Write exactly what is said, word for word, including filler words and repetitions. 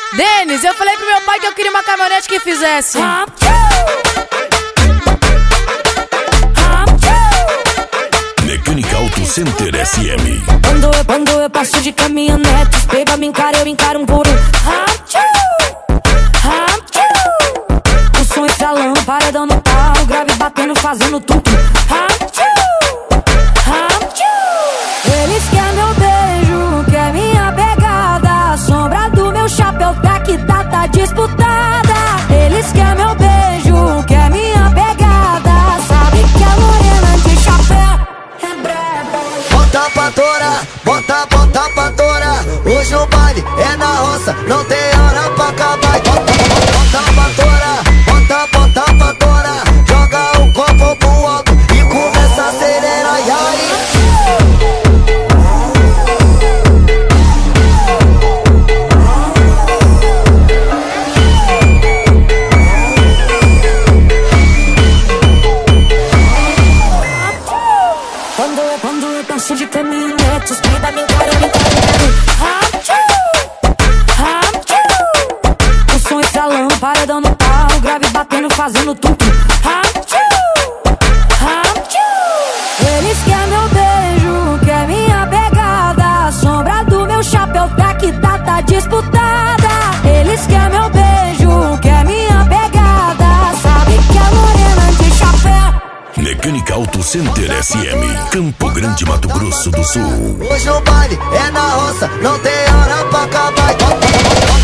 Denis, eu falei pro meu pai que eu queria uma caminhonete que fizesse. Mecânica Auto Center S M. Quando eu, quando eu passo de caminhonete, os peba me encaram, eu encaro um por um. O som estralando, paredão no pau, grave batendo, fazendo tudo. Eles querem meu beijo, quer minha pegada. A sombra do meu chapéu tá que tá, tá disputada. Eles querem meu beijo, quer minha pegada. Sabe que a morena de chapéu é braba. Bota pra torar, bota, bota pra torar. Hoje o baile é na roça, não tem hora pra acabar. Bota, bota pra torar, bota, bota pra torar. Joga o copo pro alto e começa a acelerar. E aí? Quando eu, quando eu passo de caminhonete, os peba me encaram, me encaram. O som estralando, paredão no pau, grave batendo, fazendo tudo. Eles querem meu beijo, quer minha pegada. A sombra do meu chapéu tá que tá, tá disputada. Eles querem meu beijo, quer minha pegada. Sabe que a morena de chapéu. Mecânica Auto Center S M, Campo Grande, Mato Grosso do Sul. Hoje o baile é na roça, não tem hora pra acabar.